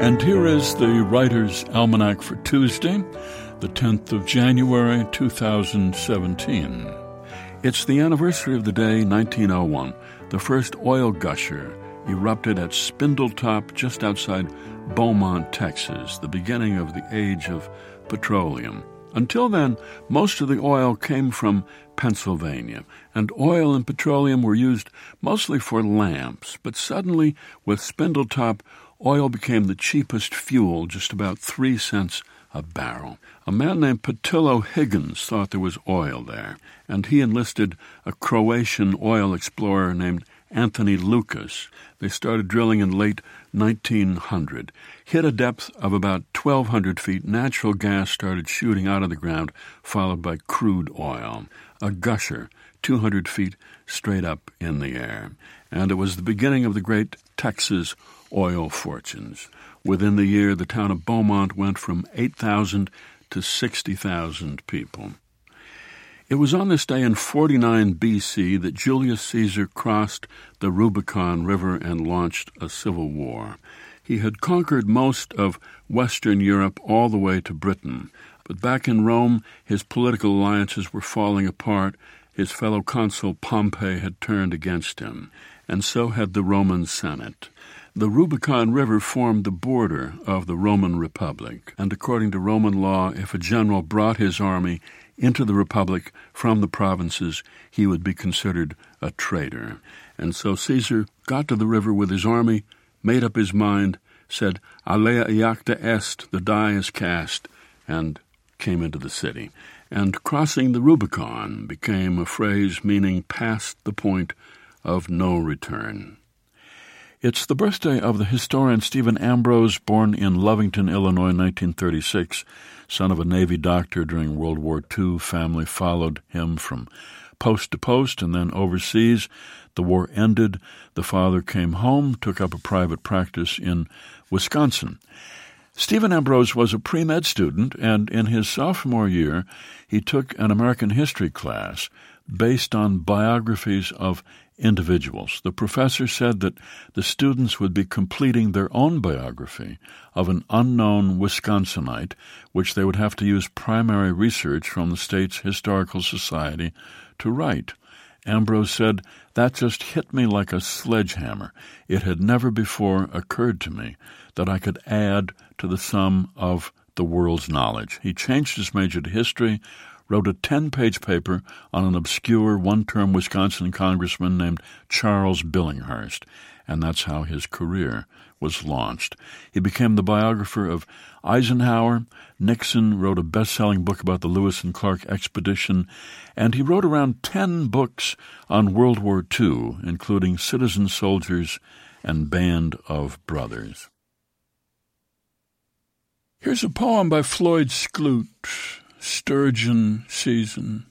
And here is the Writer's Almanac for Tuesday, the 10th of January, 2017. It's the anniversary of the day, 1901. The first oil gusher erupted at Spindletop, just outside Beaumont, Texas, the beginning of the age of petroleum. Until then, most of the oil came from Pennsylvania, and oil and petroleum were used mostly for lamps. But suddenly, with Spindletop, oil became the cheapest fuel, just about 3 cents a barrel. A man named Patillo Higgins thought there was oil there, and he enlisted a Croatian oil explorer named Anthony Lucas. They started drilling in late 1900. Hit a depth of about 1,200 feet, natural gas started shooting out of the ground, followed by crude oil. A gusher, 200 feet straight up in the air. And it was the beginning of the great Texas oil fortunes. Within the year, the town of Beaumont went from 8,000 to 60,000 people. It was on this day in 49 B.C. that Julius Caesar crossed the Rubicon River and launched a civil war. He had conquered most of Western Europe all the way to Britain, but back in Rome, his political alliances were falling apart. His fellow consul Pompey had turned against him, and so had the Roman Senate. The Rubicon River formed the border of the Roman Republic, and according to Roman law, if a general brought his army into the Republic from the provinces, he would be considered a traitor. And so Caesar got to the river with his army, made up his mind, said, Alea iacta est, the die is cast, and came into the city. And crossing the Rubicon became a phrase meaning past the point of no return. It's the birthday of the historian Stephen Ambrose, born in Lovington, Illinois, 1936. Son of a Navy doctor during World War II, family followed him from post to post and then overseas. The war ended. The father came home, took up a private practice in Wisconsin. Stephen Ambrose was a pre-med student, and in his sophomore year, he took an American history class based on biographies of individuals. The professor said that the students would be completing their own biography of an unknown Wisconsinite, which they would have to use primary research from the state's historical society to write. Ambrose said, "That just hit me like a sledgehammer. It had never before occurred to me that I could add to the sum of the world's knowledge." He changed his major to history, wrote a 10-page paper on an obscure one-term Wisconsin congressman named Charles Billinghurst, and that's how his career was launched. He became the biographer of Eisenhower. Nixon wrote a best-selling book about the Lewis and Clark expedition, and he wrote around 10 books on World War II, including Citizen Soldiers and Band of Brothers. Here's a poem by Floyd Schlute, Sturgeon Season.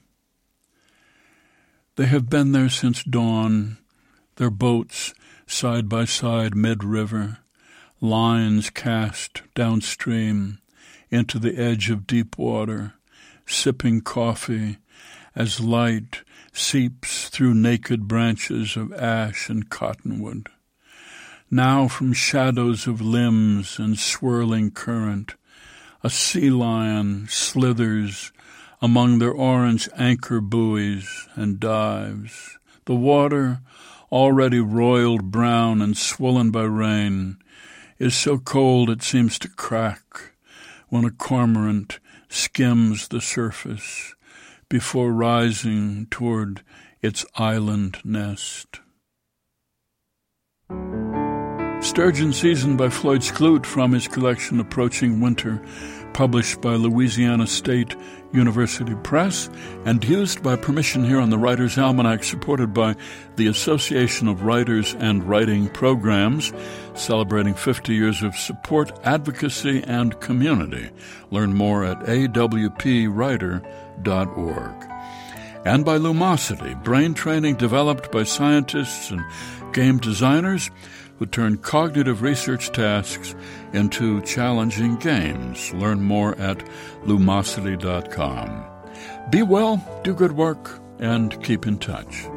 They have been there since dawn, their boats side by side mid-river, lines cast downstream into the edge of deep water, sipping coffee as light seeps through naked branches of ash and cottonwood. Now from shadows of limbs and swirling current, a sea lion slithers among their orange anchor buoys and dives. The water, already roiled brown and swollen by rain, is so cold it seems to crack when a cormorant skims the surface before rising toward its island nest. Sturgeon Season by Floyd Schlute from his collection Approaching Winter, published by Louisiana State University Press and used by permission here on the Writer's Almanac, supported by the Association of Writers and Writing Programs, celebrating 50 years of support, advocacy, and community. Learn more at awpwriter.org. And by Lumosity, brain training developed by scientists and game designers who turn cognitive research tasks into challenging games. Learn more at lumosity.com. Be well, do good work, and keep in touch.